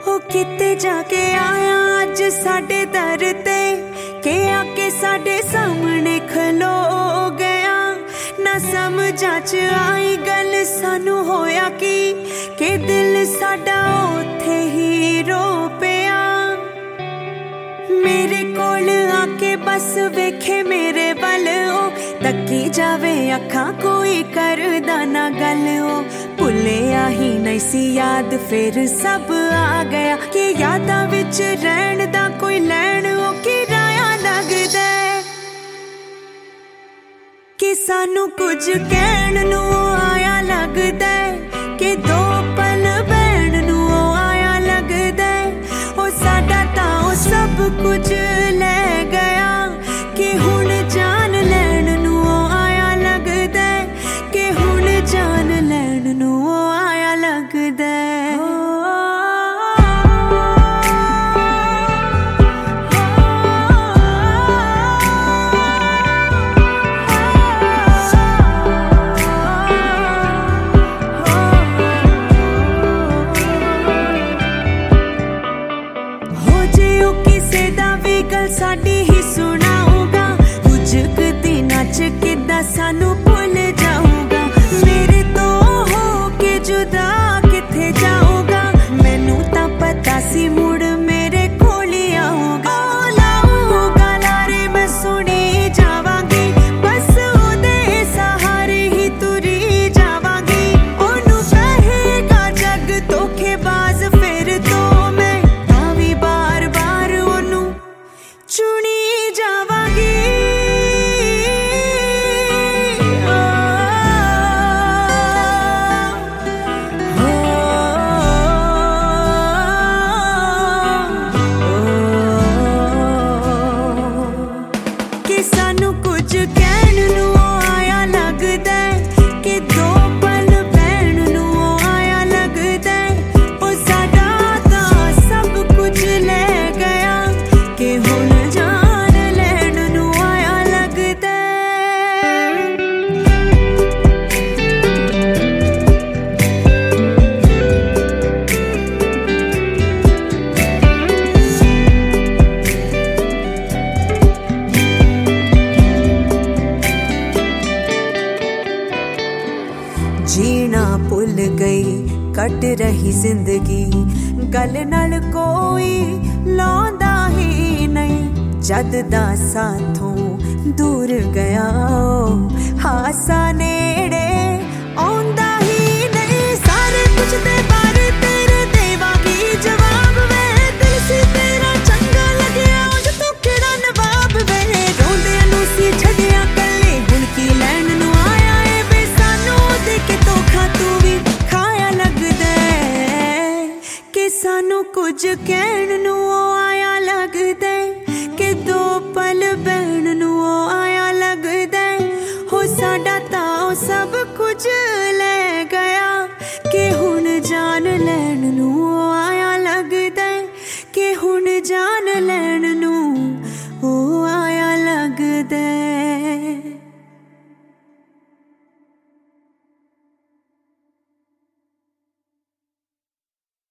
हो किते जाके आया अज साडे दर ते के आके साडे सामने खलो गया। ना समझा च आई गल सानू होया कि दिल साडा ओथे ही रो पिया। मेरे कोल आके बस वेखे मेरे वल ओ तकी जावे अखां कोई करदा ना गल ओ। भुलिया ही नहीं सी याद फिर सब आ गया कि यादां विच रहण दा कोई लैण ओ किराया लगदा कि सानू कुछ कहण नू आया लगदा कि दो पल बहण नू आया लगदा ओ साडा तां ओ सब कुछ ले गया कि हुण जान लैण नू आया लगदा कि हुण जान लैण नू आया लगदा। साडी ही सुनाऊगा कुछ दिनां च किद्दां सानू भुल जाऊगा। मेरे तो हो के जुदा किथे जाऊगा मैनू तां पता सी मुड़ मेरे कोल ही आऊगा। लाऊगा लारे मैं सुनी जावांगी बस ओदे सहारे ही तुरी जावांगी। ओनू कहेगा जग धोखेबाज फिर तो मैं तां वी बार बार ओनू चुनी जावांगी। कि सानू कुछ कहण नू आया लगदा कि दो पल बहण नू आया लगदा ओ साडा तां सब कुछ ले गया कि हुण जीना भुल गई कट रही जिंदगी गल नाल कोई लांदा ही नहीं। जद दा साथों दूर गया हासा नेड़े आउंदा ही नहीं। सारे कुछ दे बारे तेरे देवांगी जवाब वे दिल सी तेरा चंगा लग्या उंज तू किहड़ा नवाब वे। रोंदे नू सी छड्डिया कल्ले हुण की लैण नू आया ए वे सानू दे के धोखा तू भी खाया लगदा कि सानू कुछ कहण नू आया लगदा कि दो पल बहण नू आया लगदा हो साडा तां सब कुछ ले गया कि हुण जान लैण नू